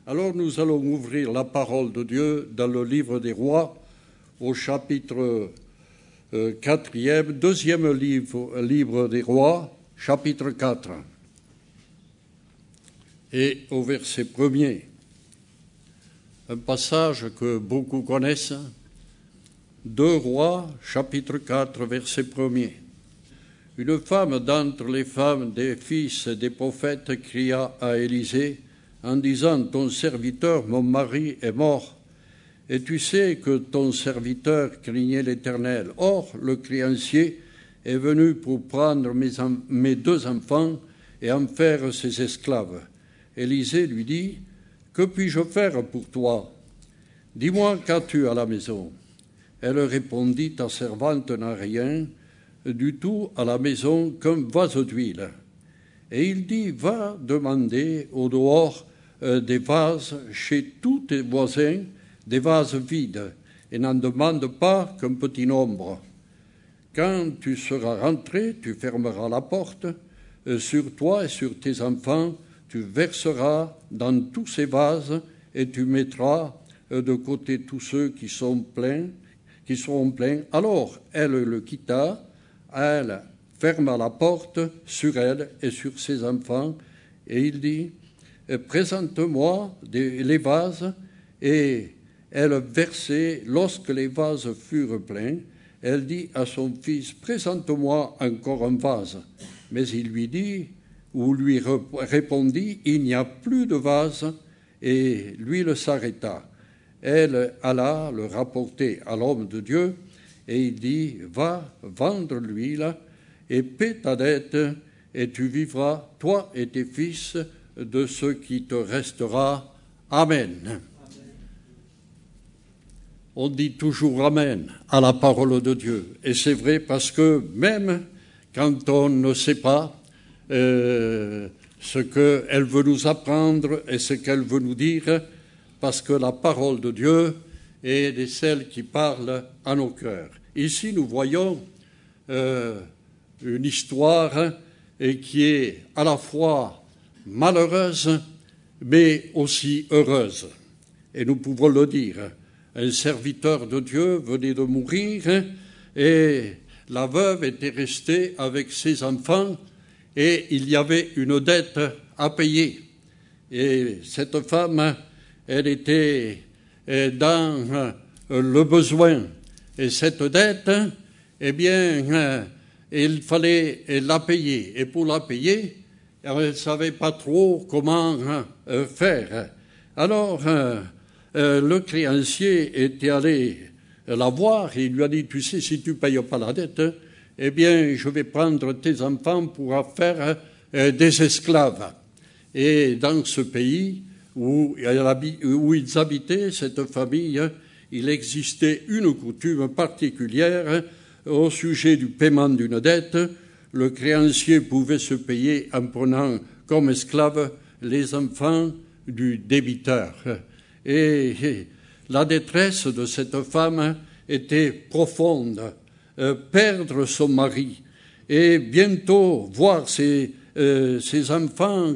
Alors nous allons ouvrir la parole de Dieu dans le livre des Rois, au chapitre 4e, deuxième livre des Rois, chapitre 4, et au verset 1er. Un passage que beaucoup connaissent, 2 Rois, chapitre 4, verset 1er. Une femme d'entre les femmes des fils des prophètes cria à Élisée en disant « Ton serviteur, mon mari, est mort, et tu sais que ton serviteur craignait l'Éternel. Or, le créancier est venu pour prendre mes 2 enfants et en faire ses esclaves. » Élisée lui dit « Que puis-je faire pour toi? Dis-moi, qu'as-tu à la maison ?» Elle répondit « Ta servante n'a rien du tout à la maison qu'un vase d'huile. » Et il dit « Va demander au dehors des vases chez tous tes voisins, des vases vides, et n'en demande pas qu'un petit nombre. Quand tu seras rentré, tu fermeras la porte sur toi et sur tes enfants, tu verseras dans tous ces vases et tu mettras de côté tous ceux qui seront pleins. Alors elle le quitta, elle ferma la porte sur elle et sur ses enfants, et il dit « Présente-moi les vases », et elle versait. Lorsque les vases furent pleins, elle dit à son fils « Présente-moi encore un vase ». Mais il lui répondit « Il n'y a plus de vase », et l'huile s'arrêta. Elle alla le rapporter à l'homme de Dieu, et il dit « Va vendre l'huile et paie ta dette, et tu vivras, toi et tes fils, de ce qui te restera. Amen. » On dit toujours Amen à la parole de Dieu. Et c'est vrai parce que même quand on ne sait pas ce qu'elle veut nous apprendre et ce qu'elle veut nous dire, parce que la parole de Dieu est de celles qui parlent à nos cœurs. Ici, nous voyons une histoire qui est à la fois malheureuse, mais aussi heureuse. Et nous pouvons le dire. Un serviteur de Dieu venait de mourir et la veuve était restée avec ses enfants et il y avait une dette à payer. Et cette femme, elle était dans le besoin. Et cette dette, eh bien, il fallait la payer. Et pour la payer, elle ne savait pas trop comment faire. Alors, le créancier était allé la voir et il lui a dit « Tu sais, si tu ne payes pas la dette, eh bien, je vais prendre tes enfants pour en faire des esclaves. » Et dans ce pays où ils habitaient, cette famille, il existait une coutume particulière au sujet du paiement d'une dette. Le créancier pouvait se payer en prenant comme esclaves les enfants du débiteur. Et la détresse de cette femme était profonde. Perdre son mari et bientôt voir ses enfants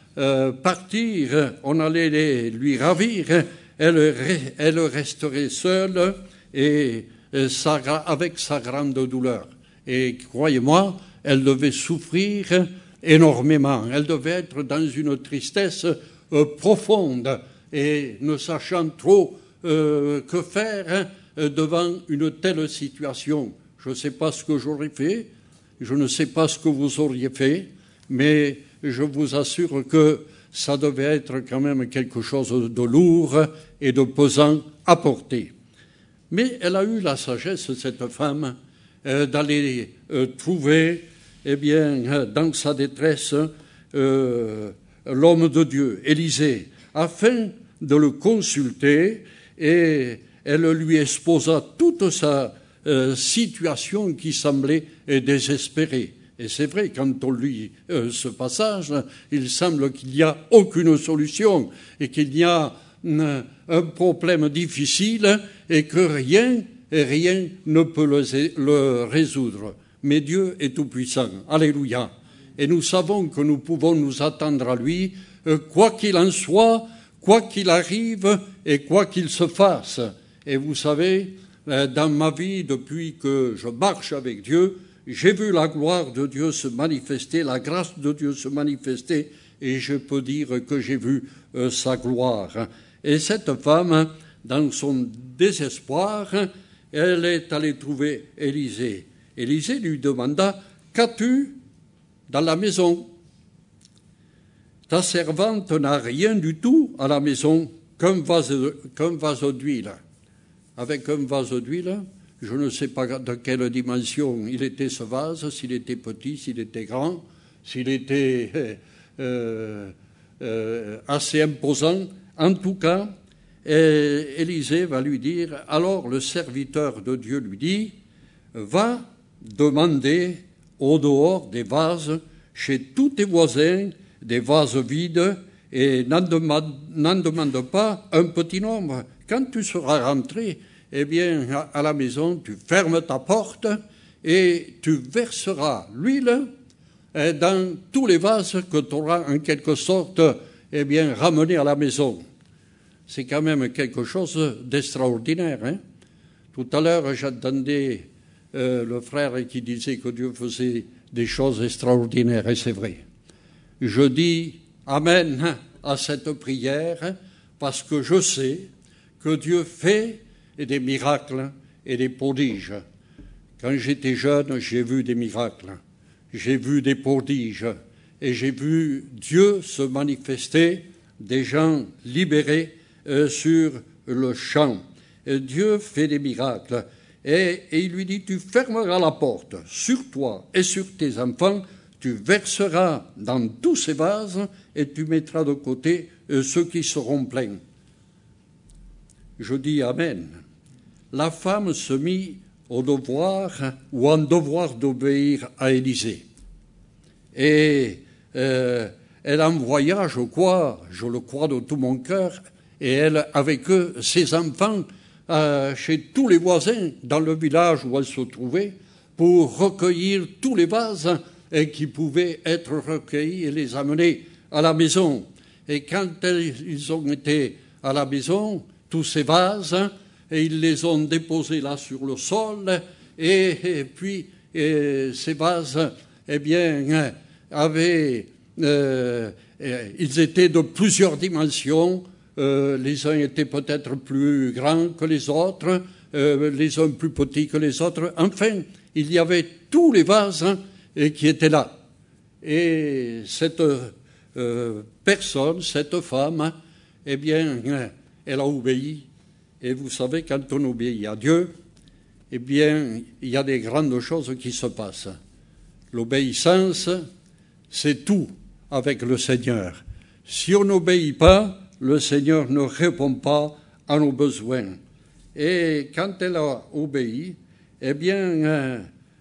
partir, on allait lui ravir, elle resterait seule et avec sa grande douleur. Et croyez-moi, elle devait souffrir énormément. Elle devait être dans une tristesse profonde et ne sachant trop que faire devant une telle situation. Je ne sais pas ce que j'aurais fait, je ne sais pas ce que vous auriez fait, mais je vous assure que ça devait être quand même quelque chose de lourd et de pesant à porter. Mais elle a eu la sagesse, cette femme, d'aller trouver, eh bien, dans sa détresse, l'homme de Dieu, Élisée, afin de le consulter, et elle lui exposa toute sa situation qui semblait désespérée. Et c'est vrai, quand on lit ce passage, il semble qu'il n'y a aucune solution et qu'il y a un problème difficile et que rien ne peut le résoudre. Mais Dieu est tout-puissant. Alléluia. Et nous savons que nous pouvons nous attendre à lui, quoi qu'il en soit, quoi qu'il arrive et quoi qu'il se fasse. Et vous savez, dans ma vie, depuis que je marche avec Dieu, j'ai vu la gloire de Dieu se manifester, la grâce de Dieu se manifester, et je peux dire que j'ai vu sa gloire. Et cette femme, dans son désespoir, elle est allée trouver Élisée. Élisée lui demanda, « Qu'as-tu dans la maison ? Ta servante n'a rien du tout à la maison qu'un vase d'huile. » Avec un vase d'huile, je ne sais pas de quelle dimension il était ce vase, s'il était petit, s'il était grand, s'il était assez imposant. En tout cas, Élisée va lui dire, alors le serviteur de Dieu lui dit, va demander au dehors des vases, chez tous tes voisins, des vases vides, et n'en demande pas un petit nombre. Quand tu seras rentré, eh bien, à la maison, tu fermes ta porte et tu verseras l'huile dans tous les vases que tu auras en quelque sorte, eh bien, ramenés à la maison. C'est quand même quelque chose d'extraordinaire, hein. Tout à l'heure, j'entendais le frère qui disait que Dieu faisait des choses extraordinaires, et c'est vrai. Je dis Amen à cette prière parce que je sais que Dieu fait des miracles et des prodiges. Quand j'étais jeune, j'ai vu des miracles, j'ai vu des prodiges et j'ai vu Dieu se manifester, des gens libérés sur le champ. Et Dieu fait des miracles et il lui dit, tu fermeras la porte sur toi et sur tes enfants, tu verseras dans tous ces vases et tu mettras de côté ceux qui seront pleins. Je dis Amen. La femme se mit au devoir ou en devoir d'obéir à Élisée. Et elle envoya, je le crois de tout mon cœur, et elle, avec eux, ses enfants, chez tous les voisins dans le village où elle se trouvait, pour recueillir tous les vases qui pouvaient être recueillis et les amener à la maison. Et quand ils ont été à la maison, tous ces vases, et ils les ont déposés là sur le sol, et puis ces vases, eh bien, ils étaient de plusieurs dimensions. Les uns étaient peut-être plus grands que les autres, les uns plus petits que les autres. Enfin, il y avait tous les vases qui étaient là. Et cette personne, cette femme, eh bien, elle a obéi. Et vous savez, quand on obéit à Dieu, eh bien, il y a des grandes choses qui se passent. L'obéissance, c'est tout avec le Seigneur. Si on n'obéit pas, le Seigneur ne répond pas à nos besoins. Et quand elle a obéi, eh bien,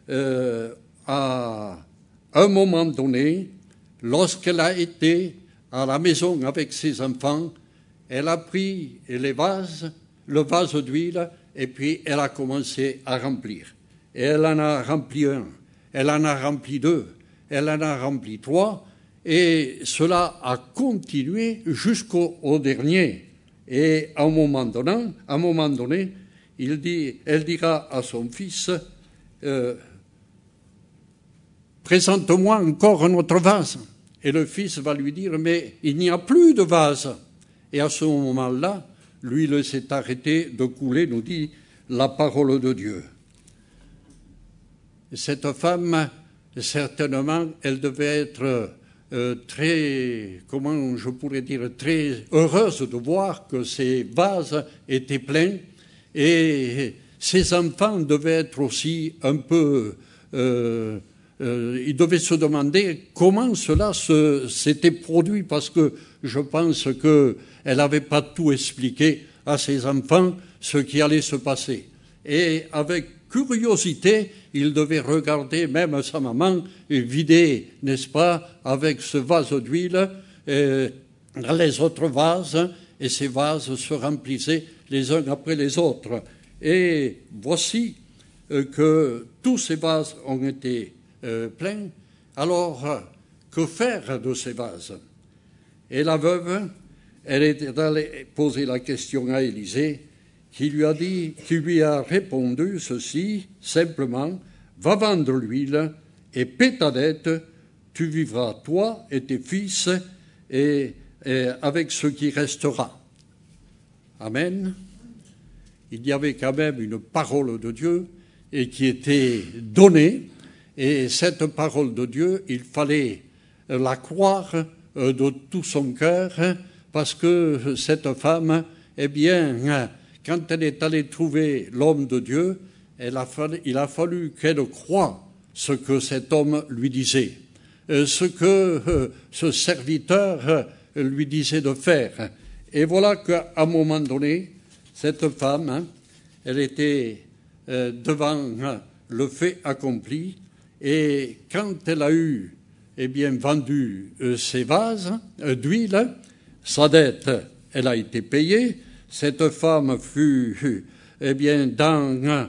à un moment donné, lorsqu'elle a été à la maison avec ses enfants, elle a pris le vase d'huile, et puis elle a commencé à remplir. Et elle en a rempli un, elle en a rempli deux, elle en a rempli trois, et cela a continué jusqu'au dernier. Et à un moment donné, elle dira à son fils, présente-moi encore un autre vase. Et le fils va lui dire, mais il n'y a plus de vase. Et à ce moment-là, l'huile s'est arrêtée de couler, nous dit la parole de Dieu. Cette femme, certainement, elle devait être très heureuse de voir que ces vases étaient pleins, et ses enfants devaient être aussi un peu... ils devaient se demander comment cela s'était produit, parce que je pense qu'elle n'avait pas tout expliqué à ses enfants ce qui allait se passer. Et avec curiosité, il devait regarder même sa maman vider, n'est-ce pas, avec ce vase d'huile, les autres vases, et ces vases se remplissaient les uns après les autres. Et voici que tous ces vases ont été pleins. Alors, que faire de ces vases? Et la veuve, elle était allée poser la question à Élisée, qui lui a répondu ceci, simplement, « Va vendre l'huile et paie ta dette, tu vivras, toi et tes fils, et avec ce qui restera. » Amen. Il y avait quand même une parole de Dieu et qui était donnée, et cette parole de Dieu, il fallait la croire de tout son cœur, parce que cette femme, eh bien, quand elle est allée trouver l'homme de Dieu, il a fallu qu'elle croie ce que cet homme lui disait, ce que ce serviteur lui disait de faire. Et voilà qu'à un moment donné, cette femme, elle était devant le fait accompli, et quand elle a eu vendu ses vases d'huile, sa dette, elle a été payée. Cette femme fut dans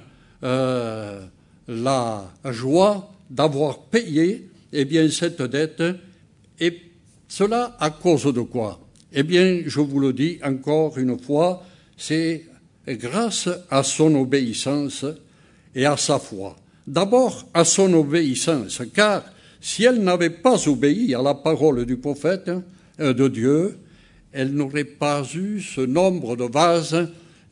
la joie d'avoir payé cette dette, et cela à cause de quoi? Je vous le dis encore une fois, c'est grâce à son obéissance et à sa foi. D'abord à son obéissance, car si elle n'avait pas obéi à la parole du prophète de Dieu, elle n'aurait pas eu ce nombre de vases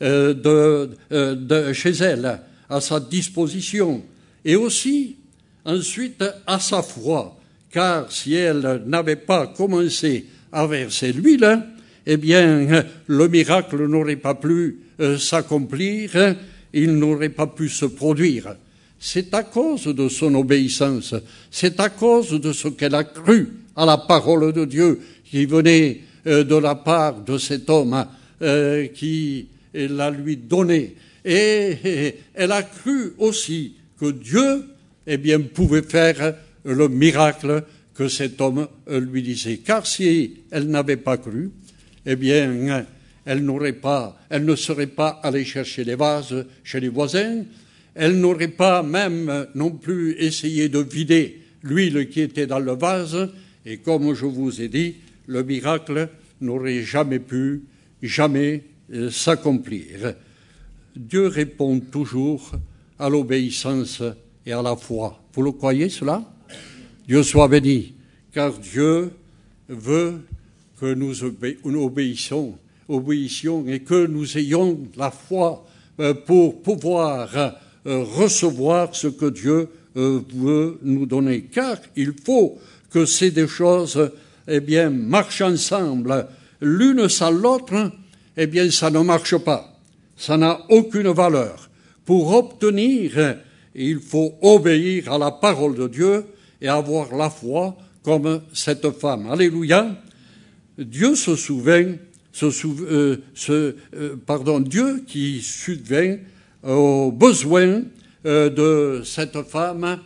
chez elle, à sa disposition. Et aussi, ensuite, à sa foi, car si elle n'avait pas commencé à verser l'huile, le miracle n'aurait pas pu s'accomplir, il n'aurait pas pu se produire. C'est à cause de son obéissance, c'est à cause de ce qu'elle a cru à la parole de Dieu qui venait de la part de cet homme qui l'a lui donné. Et elle a cru aussi que Dieu pouvait faire le miracle que cet homme lui disait. Car si elle n'avait pas cru, elle ne serait pas allée chercher les vases chez les voisins, elle n'aurait pas même non plus essayé de vider l'huile qui était dans le vase, et comme je vous ai dit, le miracle n'aurait jamais pu s'accomplir. Dieu répond toujours à l'obéissance et à la foi. Vous le croyez cela? Dieu soit béni, car Dieu veut que nous obéissions et que nous ayons la foi pour pouvoir recevoir ce que Dieu veut nous donner. Car il faut que ces deux choses marchent ensemble. L'une sans l'autre, ça ne marche pas. Ça n'a aucune valeur. Pour obtenir, il faut obéir à la parole de Dieu et avoir la foi comme cette femme. Alléluia. Dieu Dieu qui subvint aux besoins de cette femme,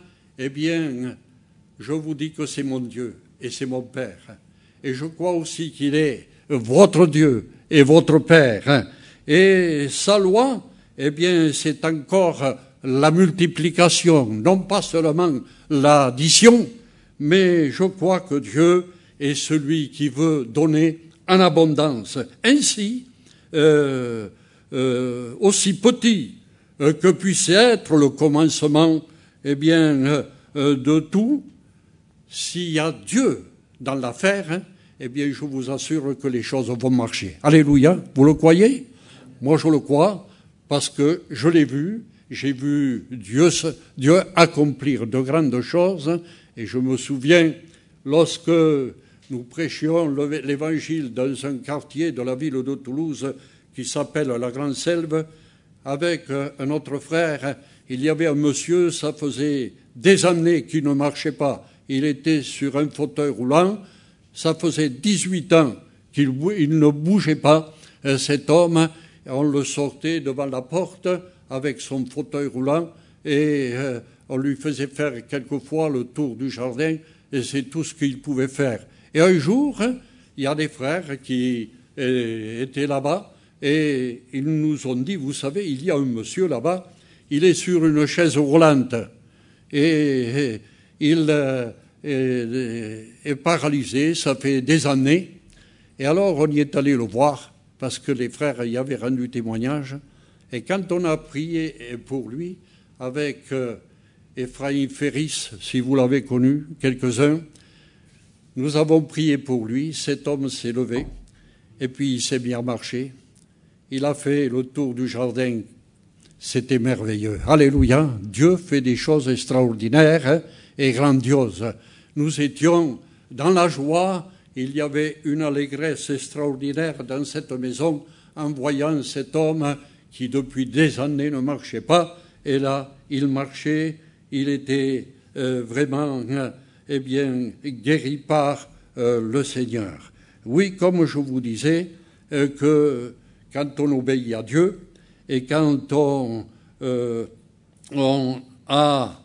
je vous dis que c'est mon Dieu et c'est mon Père. Et je crois aussi qu'il est votre Dieu et votre Père. Et sa loi, c'est encore la multiplication, non pas seulement l'addition, mais je crois que Dieu est celui qui veut donner en abondance. Ainsi, aussi petit que puisse être le commencement, de tout, s'il y a Dieu dans l'affaire, je vous assure que les choses vont marcher. Alléluia, vous le croyez? Moi, je le crois, parce que je l'ai vu, j'ai vu Dieu accomplir de grandes choses, et je me souviens, lorsque nous prêchions l'évangile dans un quartier de la ville de Toulouse qui s'appelle la Grande Selve, avec un autre frère, il y avait un monsieur, ça faisait des années qu'il ne marchait pas. Il était sur un fauteuil roulant, ça faisait 18 ans qu'il ne bougeait pas, cet homme. On le sortait devant la porte avec son fauteuil roulant et on lui faisait faire quelquefois le tour du jardin, et c'est tout ce qu'il pouvait faire. Et un jour, il y a des frères qui étaient là-bas et ils nous ont dit, vous savez, il y a un monsieur là-bas, il est sur une chaise roulante et il est paralysé, ça fait des années, Et alors on y est allé le voir, parce que les frères y avaient rendu témoignage. Et quand on a prié pour lui, avec Ephraim Ferris, si vous l'avez connu, quelques-uns, nous avons prié pour lui. Cet homme s'est levé, et puis il s'est mis à marcher. Il a fait le tour du jardin. C'était merveilleux. Alléluia. Dieu fait des choses extraordinaires et grandioses. Nous étions dans la joie. Il y avait une allégresse extraordinaire dans cette maison en voyant cet homme qui depuis des années ne marchait pas. Et là, il marchait. Il était vraiment guéri par le Seigneur. Oui, comme je vous disais, que quand on obéit à Dieu et quand on a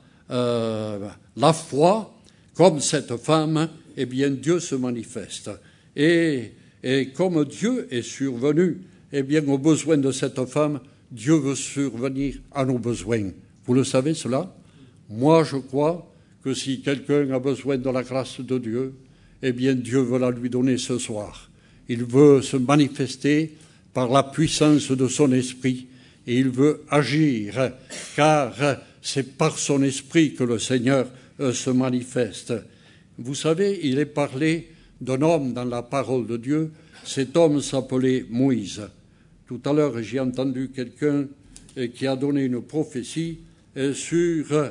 la foi, comme cette femme, eh bien Dieu se manifeste. Et comme Dieu est survenu, eh bien aux besoins de cette femme, Dieu veut survenir à nos besoins. Vous le savez cela? Moi, je crois que si quelqu'un a besoin de la grâce de Dieu, eh bien Dieu veut la lui donner ce soir. Il veut se manifester par la puissance de son esprit et il veut agir, car c'est par son esprit que le Seigneur se manifeste. Vous savez, il est parlé d'un homme dans la parole de Dieu. Cet homme s'appelait Moïse. Tout à l'heure, j'ai entendu quelqu'un qui a donné une prophétie sur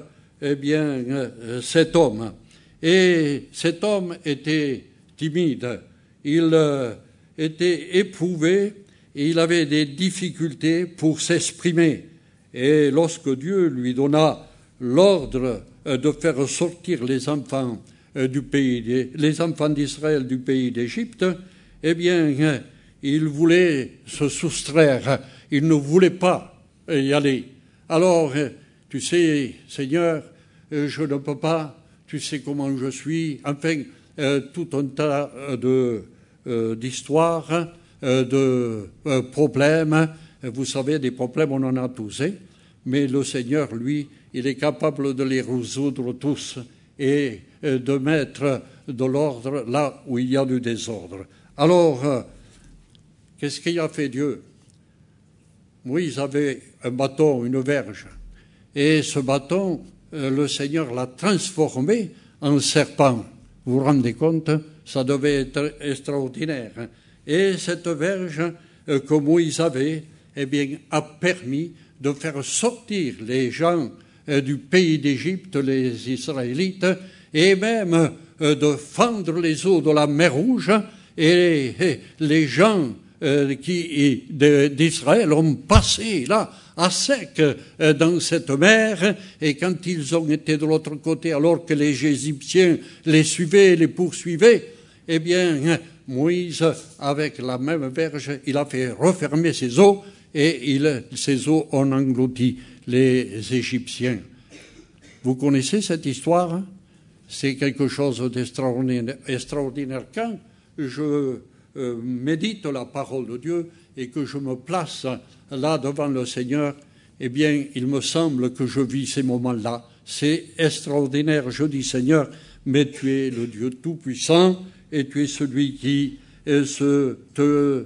cet homme. Et cet homme était timide, il était éprouvé et il avait des difficultés pour s'exprimer. Et lorsque Dieu lui donna l'ordre de faire sortir les enfants les enfants d'Israël du pays d'Égypte, eh bien, il voulait se soustraire, il ne voulait pas y aller. Alors, tu sais, Seigneur, je ne peux pas, tu sais comment je suis, enfin, tout un tas d'histoires, de problèmes. Vous savez, des problèmes, on en a tous, hein, mais le Seigneur, lui, il est capable de les résoudre tous et de mettre de l'ordre là où il y a du désordre. Alors, qu'est-ce qu'il a fait Dieu? Moïse avait un bâton, une verge, et ce bâton, le Seigneur l'a transformé en serpent. Vous vous rendez compte? Ça devait être extraordinaire. Et cette verge que Moïse avait, eh bien, a permis de faire sortir les gens du pays d'Égypte, les Israélites, et même de fendre les eaux de la mer Rouge, et les gens d'Israël ont passé là à sec dans cette mer, et quand ils ont été de l'autre côté, alors que les Égyptiens les suivaient, les poursuivaient, eh bien Moïse, avec la même verge, il a fait refermer ses eaux, et ces eaux ont englouti les Égyptiens. Vous connaissez cette histoire? C'est quelque chose d'extraordinaire. Quand je médite la parole de Dieu et que je me place là devant le Seigneur, eh bien, il me semble que je vis ces moments-là. C'est extraordinaire. Je dis, Seigneur, mais tu es le Dieu Tout-Puissant et tu es celui qui te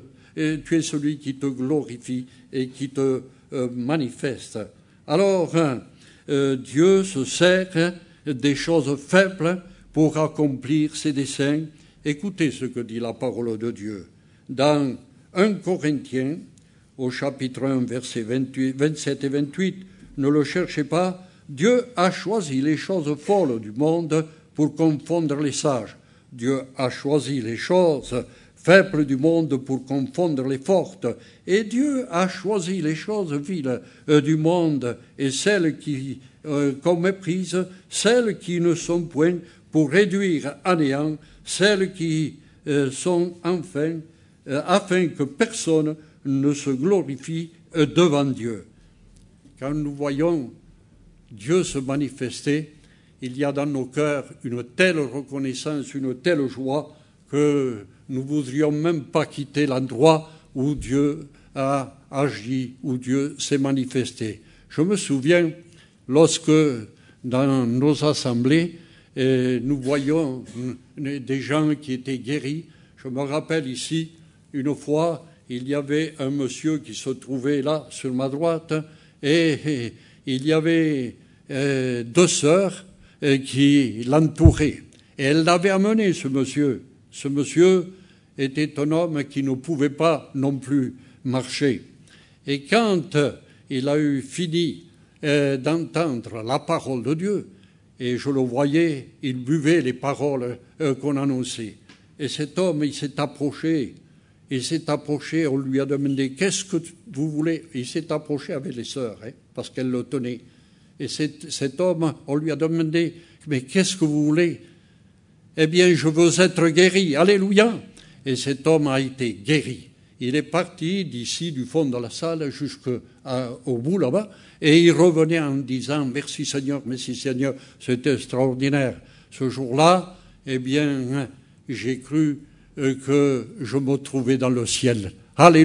glorifie et qui te manifeste. Alors, Dieu se sert des choses faibles pour accomplir ses desseins. Écoutez ce que dit la parole de Dieu. Dans 1 Corinthiens, au chapitre 1, versets 27 et 28, ne le cherchez pas, Dieu a choisi les choses folles du monde pour confondre les sages. Dieu a choisi les choses faibles du monde pour confondre les fortes. Et Dieu a choisi les choses viles du monde et celles qu'on méprise, celles qui ne sont point, pour réduire à néant celles qui sont enfin, afin que personne ne se glorifie devant Dieu. Quand nous voyons Dieu se manifester, il y a dans nos cœurs une telle reconnaissance, une telle joie que nous ne voudrions même pas quitter l'endroit où Dieu a agi, où Dieu s'est manifesté. Je me souviens, lorsque dans nos assemblées, nous voyions des gens qui étaient guéris, Je me rappelle ici, une fois, il y avait un monsieur qui se trouvait là, sur ma droite, et il y avait 2 sœurs qui l'entouraient. Et elle l'avait amené, ce monsieur. Ce monsieur était un homme qui ne pouvait pas non plus marcher. Et quand il a eu fini d'entendre la parole de Dieu, et je le voyais, il buvait les paroles qu'on annonçait. Et cet homme, il s'est approché, on lui a demandé « Qu'est-ce que vous voulez ?» Il s'est approché avec les sœurs, parce qu'elles le tenaient. Et cet homme, on lui a demandé « Mais qu'est-ce que vous voulez ?» « Eh bien, je veux être guéri. Alléluia !» Et cet homme a été guéri. Il est parti d'ici, du fond de la salle, jusqu'au bout là-bas, et il revenait en disant « Merci Seigneur, c'était extraordinaire. » Ce jour-là, eh bien, j'ai cru que je me trouvais dans le ciel. Alléluia !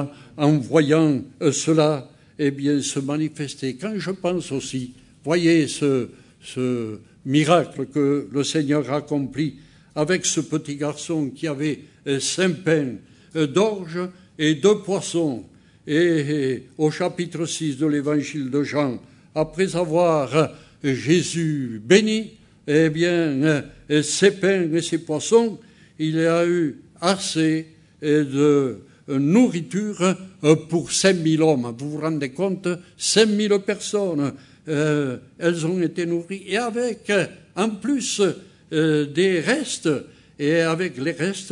En voyant cela, eh bien, se manifester. Quand je pense aussi, voyez ce miracle que le Seigneur a accompli avec ce petit garçon qui avait 5 pains d'orge et 2 poissons. Et au chapitre 6 de l'évangile de Jean, après avoir Jésus béni, eh bien, ces pains et ces poissons, il a eu assez de nourriture pour 5000 hommes. Vous vous rendez compte, 5000 personnes, elles ont été nourries. Et avec, en plus, des restes, et avec les restes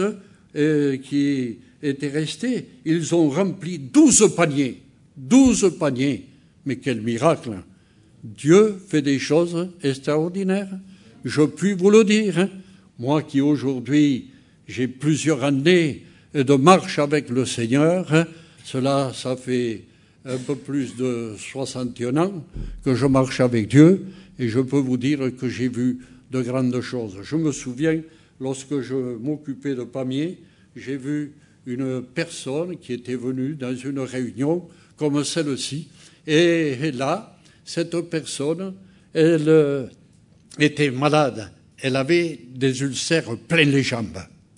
qui étaient restés, ils ont rempli 12 paniers. 12 paniers. Mais quel miracle! Dieu fait des choses extraordinaires. Je puis vous le dire. Moi qui aujourd'hui, j'ai plusieurs années de marche avec le Seigneur, ça fait un peu plus de 61 ans que je marche avec Dieu, et je peux vous dire que j'ai vu de grandes choses. Je me souviens, lorsque je m'occupais de Pamiers, j'ai vu une personne qui était venue dans une réunion comme celle-ci, et là, cette personne, elle était malade. Elle avait des ulcères plein les jambes.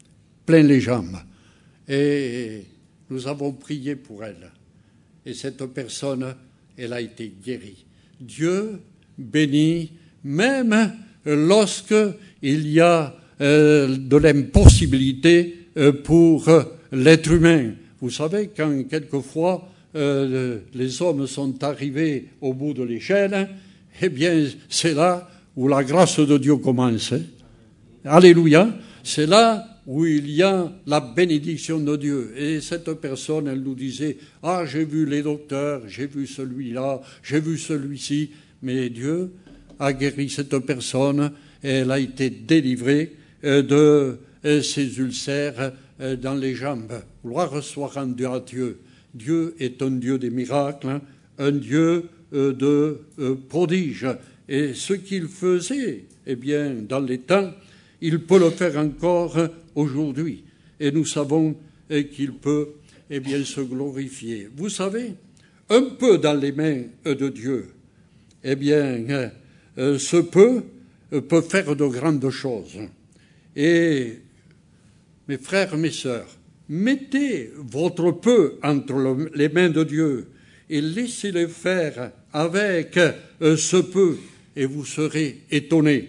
Et nous avons prié pour elle. Et cette personne, elle a été guérie. Dieu bénit, même lorsqu'il y a de l'impossibilité pour l'être humain. Vous savez, quand quelquefois les hommes sont arrivés au bout de l'échelle, eh bien, c'est là où la grâce de Dieu commence. Alléluia. C'est là où il y a la bénédiction de Dieu. Et cette personne, elle nous disait, « Ah, j'ai vu les docteurs, j'ai vu celui-là, j'ai vu celui-ci. » Mais Dieu a guéri cette personne et elle a été délivrée de ses ulcères dans les jambes. Gloire soit rendue à Dieu. Dieu est un Dieu des miracles, un Dieu de prodiges. Et ce qu'il faisait, eh bien, dans les temps, il peut le faire encore aujourd'hui. Et nous savons qu'il peut, eh bien, se glorifier. Vous savez, un peu dans les mains de Dieu, eh bien, ce peu peut faire de grandes choses. Et, mes frères, mes sœurs, mettez votre peu entre les mains de Dieu et laissez-le faire avec ce peu, et vous serez étonnés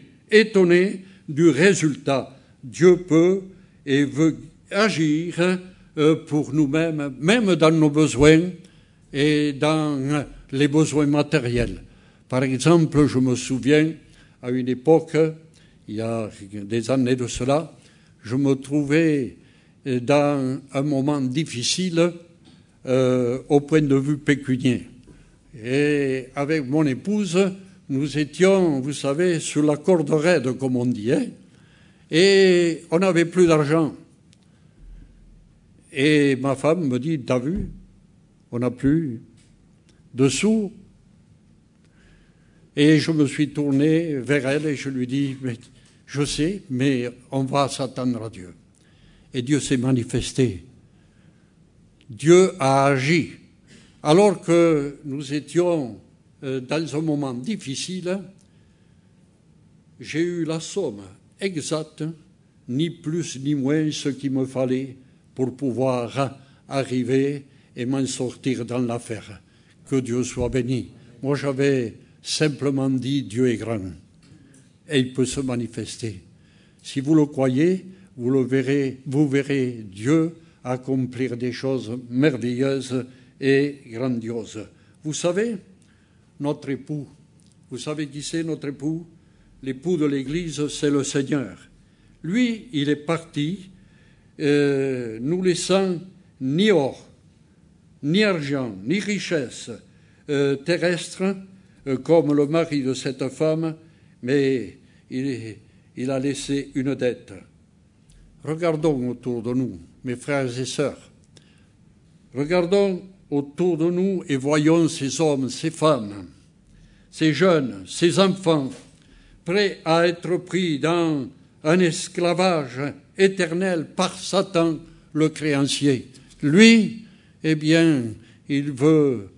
du résultat. Dieu peut et veut agir pour nous-mêmes, même dans nos besoins et dans les besoins matériels. Par exemple, je me souviens, à une époque, il y a des années de cela, je me trouvais dans un moment difficile au point de vue pécunier. Et avec mon épouse, nous étions, vous savez, sur la corde raide, comme on dit, et on n'avait plus d'argent. Et ma femme me dit, t'as vu, on n'a plus de sous. Et je me suis tourné vers elle et je lui dis, mais je sais, mais on va s'attendre à Dieu. Et Dieu s'est manifesté. Dieu a agi. Alors que nous étions dans un moment difficile, j'ai eu la somme exacte ni plus ni moins ce qu'il me fallait pour pouvoir arriver et m'en sortir dans l'affaire. Que Dieu soit béni. Moi, j'avais simplement dit Dieu est grand et il peut se manifester. Si vous le croyez, vous verrez Dieu accomplir des choses merveilleuses et grandioses. Vous savez, notre époux, vous savez qui c'est notre époux? L'époux de l'Église, c'est le Seigneur. Lui, il est parti, nous laissant ni or, ni argent, ni richesse terrestre, comme le mari de cette femme, mais il a laissé une dette. Regardons autour de nous, mes frères et sœurs. Regardons autour de nous et voyons ces hommes, ces femmes, ces jeunes, ces enfants, prêts à être pris dans un esclavage éternel par Satan, le créancier. Lui, eh bien, il veut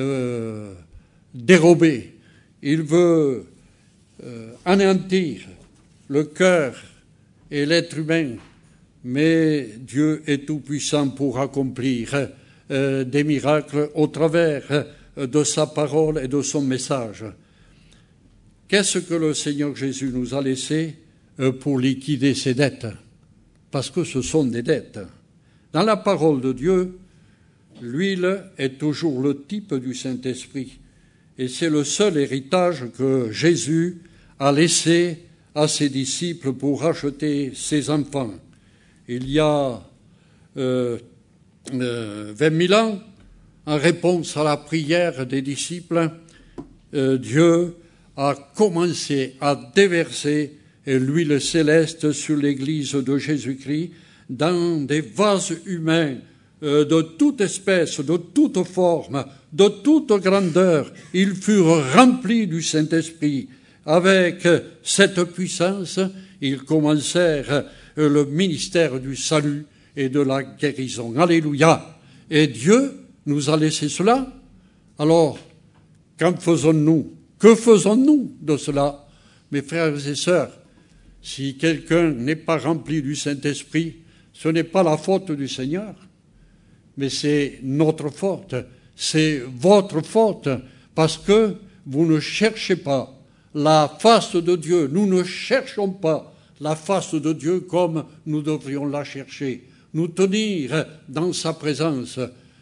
dérober, il veut anéantir le cœur et l'être humain, mais Dieu est tout-puissant pour accomplir des miracles au travers de sa parole et de son message. Qu'est-ce que le Seigneur Jésus nous a laissé pour liquider ces dettes? Parce que ce sont des dettes. Dans la parole de Dieu, l'huile est toujours le type du Saint-Esprit. Et c'est le seul héritage que Jésus a laissé à ses disciples pour racheter ses enfants. Il y a 20 000 ans, en réponse à la prière des disciples, Dieu a commencé à déverser l'huile céleste sur l'Église de Jésus-Christ dans des vases humains de toute espèce, de toute forme, de toute grandeur. Ils furent remplis du Saint-Esprit. Avec cette puissance, ils commencèrent le ministère du salut et de la guérison. Alléluia! Et Dieu nous a laissé cela. Alors, qu'en faisons-nous? Que faisons-nous de cela? Mes frères et sœurs, si quelqu'un n'est pas rempli du Saint-Esprit, ce n'est pas la faute du Seigneur, mais c'est notre faute, c'est votre faute, parce que vous ne cherchez pas la face de Dieu. Nous ne cherchons pas la face de Dieu comme nous devrions la chercher, nous tenir dans sa présence.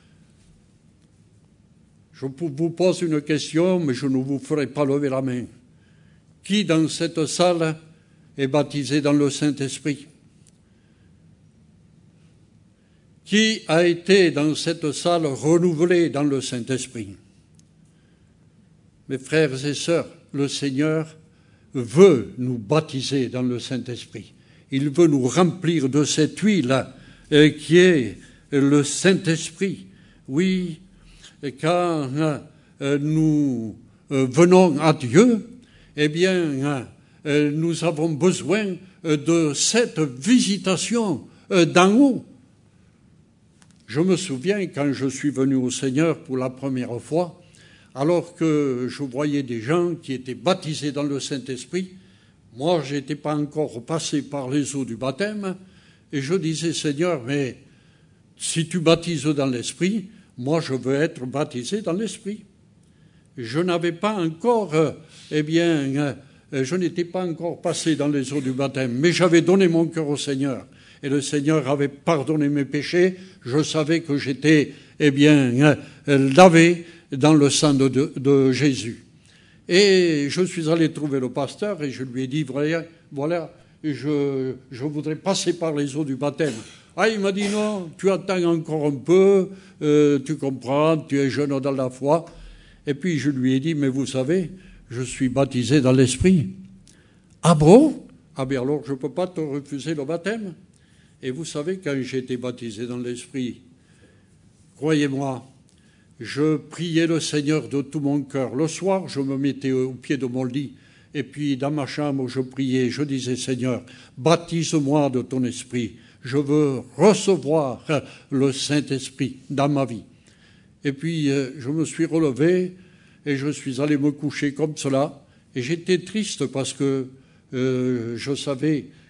Je vous pose une question, mais je ne vous ferai pas lever la main. Qui dans cette salle est baptisé dans le Saint-Esprit? Qui a été dans cette salle renouvelé dans le Saint-Esprit? Mes frères et sœurs, le Seigneur veut nous baptiser dans le Saint-Esprit. Il veut nous remplir de cette huile qui est le Saint-Esprit. Oui, quand nous venons à Dieu, eh bien, nous avons besoin de cette visitation d'en haut. Je me souviens quand je suis venu au Seigneur pour la première fois, alors que je voyais des gens qui étaient baptisés dans le Saint-Esprit. Moi, je n'étais pas encore passé par les eaux du baptême, et je disais, Seigneur, mais si tu baptises dans l'Esprit, moi je veux être baptisé dans l'Esprit. Je n'avais pas encore, je n'étais pas encore passé dans les eaux du baptême, mais j'avais donné mon cœur au Seigneur. Et le Seigneur avait pardonné mes péchés. Je savais que j'étais, lavé dans le sang de Jésus. Et je suis allé trouver le pasteur et je lui ai dit, voilà, je voudrais passer par les eaux du baptême. Ah, il m'a dit, non, tu attends encore un peu, tu comprends, tu es jeune dans la foi. Et puis je lui ai dit, mais vous savez, je suis baptisé dans l'Esprit. Ah bon? Ah bien alors je ne peux pas te refuser le baptême. Et vous savez, quand j'ai été baptisé dans l'Esprit, croyez-moi, je priais le Seigneur de tout mon cœur. Le soir, je me mettais au pied de mon lit, et puis dans ma chambre, je priais, je disais, Seigneur, baptise-moi de ton Esprit. Je veux recevoir le Saint-Esprit dans ma vie. Et puis, je me suis relevé, et je suis allé me coucher comme cela, et j'étais triste parce que je savais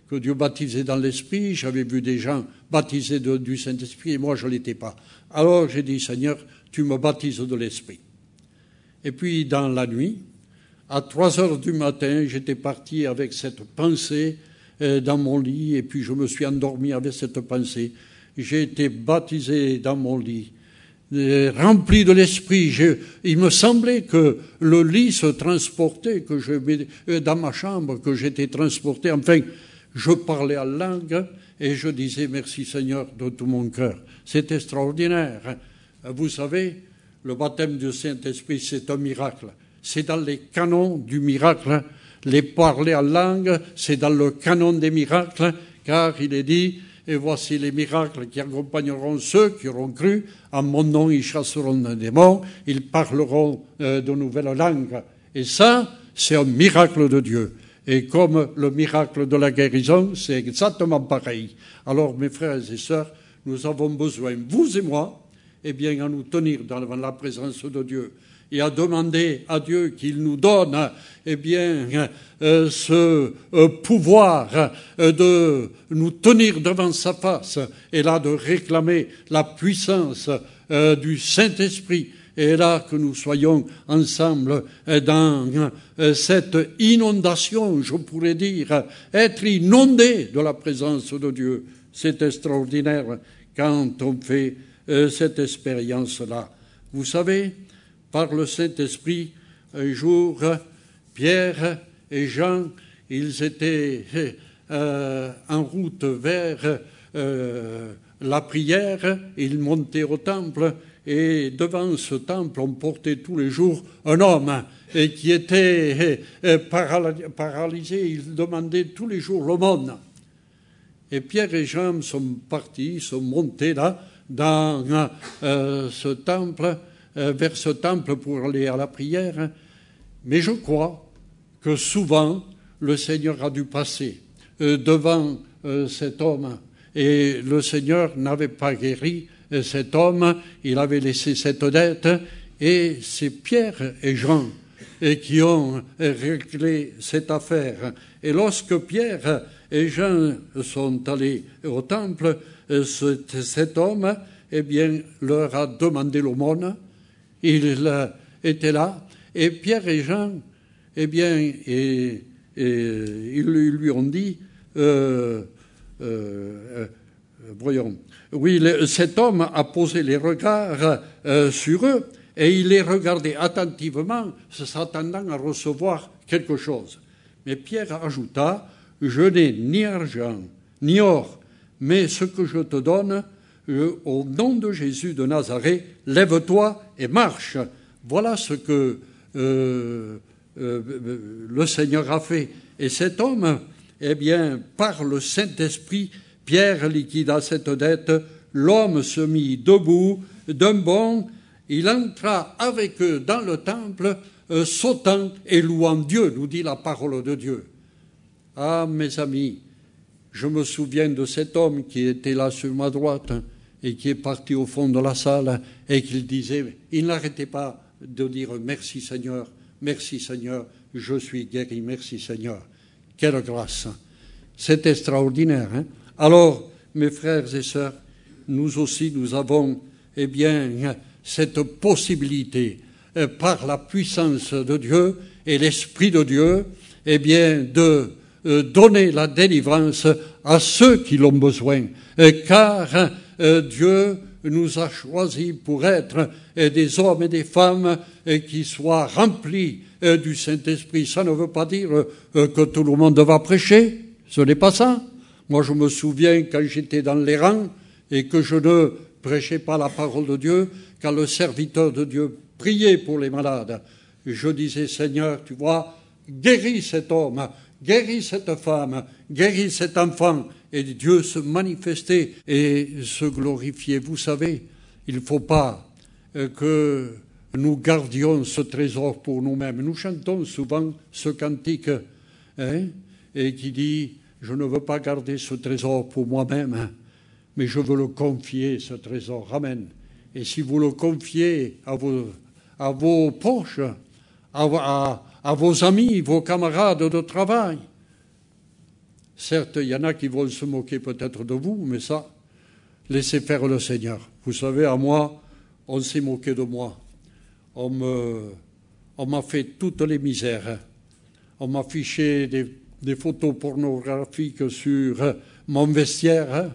que Dieu baptisait dans l'Esprit. J'avais vu des gens baptisés du Saint-Esprit et moi je ne l'étais pas. Alors j'ai dit, Seigneur, tu me baptises de l'Esprit. Et puis dans la nuit, à 3 heures du matin, j'étais parti avec cette pensée dans mon lit et puis je me suis endormi avec cette pensée. J'ai été baptisé dans mon lit, rempli de l'Esprit. Il me semblait que le lit se transportait, que dans ma chambre, que j'étais transporté. Enfin, je parlais en langue et je disais merci Seigneur de tout mon cœur. C'est extraordinaire. Vous savez, le baptême du Saint-Esprit, c'est un miracle. C'est dans les canons du miracle. Les parler en langue, c'est dans le canon des miracles, car il est dit, et voici les miracles qui accompagneront ceux qui auront cru. En mon nom, ils chasseront des démons, ils parleront de nouvelles langues. Et ça, c'est un miracle de Dieu. Et comme le miracle de la guérison, c'est exactement pareil. Alors, mes frères et sœurs, nous avons besoin, vous et moi, eh bien, à nous tenir devant la présence de Dieu et à demander à Dieu qu'il nous donne, eh bien, ce pouvoir de nous tenir devant sa face et là de réclamer la puissance du Saint-Esprit. Et là que nous soyons ensemble dans cette inondation, je pourrais dire, être inondés de la présence de Dieu. C'est extraordinaire quand on fait cette expérience-là. Vous savez, par le Saint-Esprit, un jour, Pierre et Jean, ils étaient en route vers la prière, ils montaient au temple, et devant ce temple, on portait tous les jours un homme qui était paralysé, il demandait tous les jours l'aumône. Et Pierre et Jean sont partis, sont montés là, dans ce temple, vers ce temple pour aller à la prière. Mais je crois que souvent, le Seigneur a dû passer devant cet homme. Et le Seigneur n'avait pas guéri cet homme, il avait laissé cette dette. Et c'est Pierre et Jean qui ont réglé cette affaire. Et lorsque Pierre et Jean sont allés au temple, cet homme, eh bien, leur a demandé l'aumône. Il était là. Et Pierre et Jean, eh bien, ils lui ont dit, voyons, oui, cet homme a posé les regards sur eux et il les regardait attentivement, s'attendant à recevoir quelque chose. Mais Pierre ajouta, je n'ai ni argent, ni or, mais ce que je te donne, au nom de Jésus de Nazareth, lève-toi et marche. Voilà ce que le Seigneur a fait. Et cet homme, eh bien, par le Saint-Esprit, Pierre liquida cette dette, l'homme se mit debout, d'un bond, il entra avec eux dans le temple, sautant et louant Dieu, nous dit la parole de Dieu. Ah, mes amis, je me souviens de cet homme qui était là sur ma droite et qui est parti au fond de la salle et qu'il disait, il n'arrêtait pas de dire merci Seigneur, je suis guéri, merci Seigneur. Quelle grâce! C'est extraordinaire, hein? Alors, mes frères et sœurs, nous aussi, nous avons, eh bien, cette possibilité, par la puissance de Dieu et l'Esprit de Dieu, eh bien, de donner la délivrance à ceux qui l'ont besoin, car Dieu nous a choisis pour être des hommes et des femmes qui soient remplis du Saint-Esprit. Ça ne veut pas dire que tout le monde va prêcher, ce n'est pas ça. Moi, je me souviens quand j'étais dans les rangs et que je ne prêchais pas la parole de Dieu, quand le serviteur de Dieu priait pour les malades, je disais, Seigneur, tu vois, guéris cet homme, guéris cette femme, guéris cet enfant. Et Dieu se manifestait et se glorifiait. Vous savez, il ne faut pas que nous gardions ce trésor pour nous-mêmes. Nous chantons souvent ce cantique et qui dit « Je ne veux pas garder ce trésor pour moi-même, mais je veux le confier, ce trésor. » Amen. Et si vous le confiez à vos proches, à vos amis, vos camarades de travail, Certes, il y en a qui vont se moquer peut-être de vous, mais ça, laissez faire le Seigneur. Vous savez, à moi, on s'est moqué de moi. On m'a fait toutes les misères. On m'a affiché des photos pornographiques sur mon vestiaire.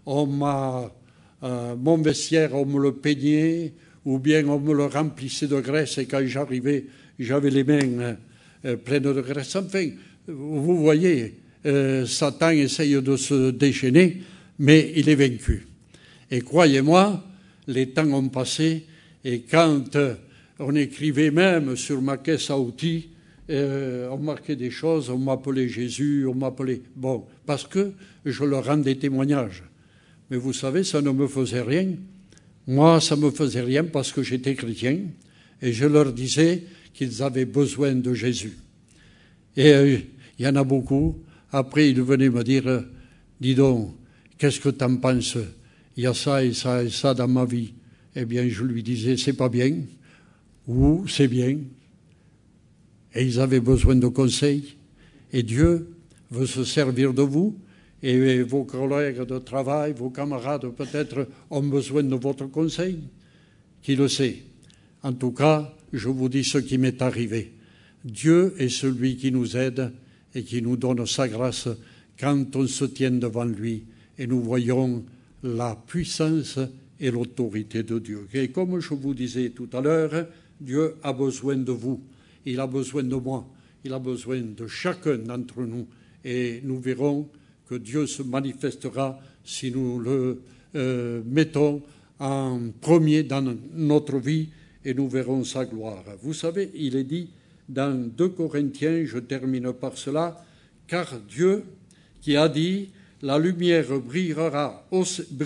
Mon vestiaire, on me le peignait, ou bien on me le remplissait de graisse, et quand j'arrivais, j'avais les mains pleines de graisse. Enfin, vous voyez, Satan essaye de se déchaîner, mais il est vaincu. Et croyez-moi, les temps ont passé, et quand on écrivait même sur ma caisse à outils, on marquait des choses, on m'appelait Jésus, on m'appelait... Bon, parce que je leur rendais témoignage. Mais vous savez, ça ne me faisait rien. Moi, ça ne me faisait rien parce que j'étais chrétien, et je leur disais qu'ils avaient besoin de Jésus. Et il y en a beaucoup. Après, ils venaient me dire, dis donc, qu'est-ce que tu en penses? Il y a ça et ça et ça dans ma vie. Eh bien, je lui disais, c'est pas bien, ou c'est bien. Et ils avaient besoin de conseils. Et Dieu veut se servir de vous. Et vos collègues de travail, vos camarades peut-être ont besoin de votre conseil. Qui le sait? En tout cas, je vous dis ce qui m'est arrivé. Dieu est celui qui nous aide et qui nous donne sa grâce quand on se tient devant lui et nous voyons la puissance et l'autorité de Dieu. Et comme je vous disais tout à l'heure, Dieu a besoin de vous, il a besoin de moi, il a besoin de chacun d'entre nous. Et nous verrons que Dieu se manifestera si nous le mettons en premier dans notre vie et nous verrons sa gloire. Vous savez, il est dit dans 2 Corinthiens, je termine par cela, car Dieu qui a dit « La lumière brillera au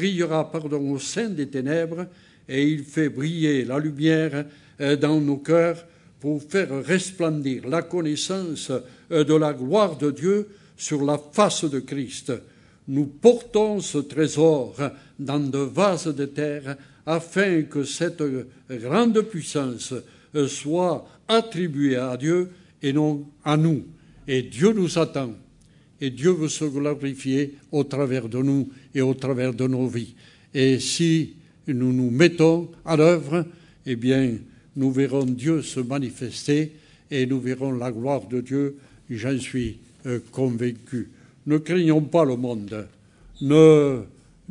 sein des ténèbres et il fait briller la lumière dans nos cœurs pour faire resplendir la connaissance de la gloire de Dieu sur la face de Christ. Nous portons ce trésor dans de vases de terre afin que cette grande puissance soit attribuée à Dieu et non à nous. Et Dieu nous attend. Et Dieu veut se glorifier au travers de nous et au travers de nos vies. Et si nous nous mettons à l'œuvre, eh bien, nous verrons Dieu se manifester et nous verrons la gloire de Dieu, j'en suis convaincu. Ne craignons pas le monde. Ne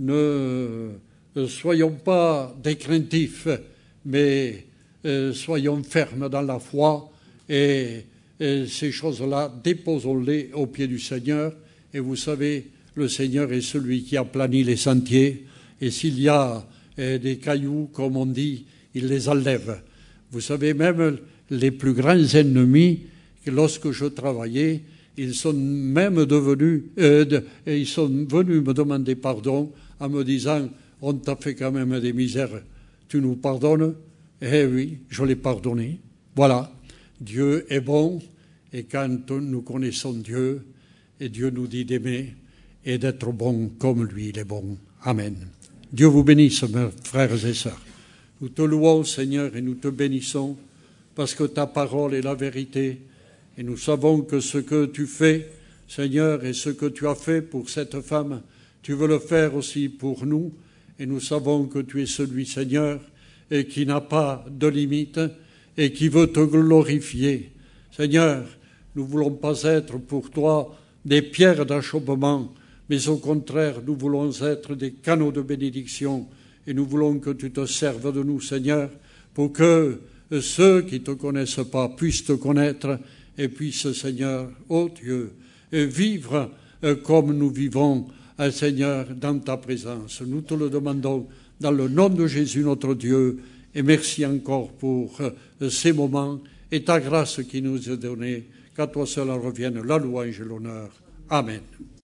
soyons pas des craintifs, mais soyons fermes dans la foi et ces choses-là, déposons-les aux pieds du Seigneur. Et vous savez, le Seigneur est celui qui aplanit les sentiers. Et s'il y a des cailloux, comme on dit, il les enlève. Vous savez, même les plus grands ennemis, lorsque je travaillais, ils sont même venus me demander pardon en me disant « On t'a fait quand même des misères, tu nous pardonnes ?» Eh oui, je l'ai pardonné. Voilà, Dieu est bon et quand nous connaissons Dieu, et Dieu nous dit d'aimer et d'être bon comme lui, il est bon. Amen. Dieu vous bénisse, mes frères et sœurs. Nous te louons, Seigneur, et nous te bénissons parce que ta parole est la vérité. Et nous savons que ce que tu fais, Seigneur, et ce que tu as fait pour cette femme, tu veux le faire aussi pour nous. Et nous savons que tu es celui, Seigneur, et qui n'a pas de limite et qui veut te glorifier. Seigneur, nous ne voulons pas être pour toi des pierres d'achoppement, mais au contraire, nous voulons être des canaux de bénédiction et nous voulons que tu te serves de nous, Seigneur, pour que ceux qui ne te connaissent pas puissent te connaître et puissent, Seigneur, ô Dieu, vivre comme nous vivons, Seigneur, dans ta présence. Nous te le demandons dans le nom de Jésus, notre Dieu, et merci encore pour ces moments et ta grâce qui nous est donnée, qu'à toi seul revienne la louange et l'honneur. Amen.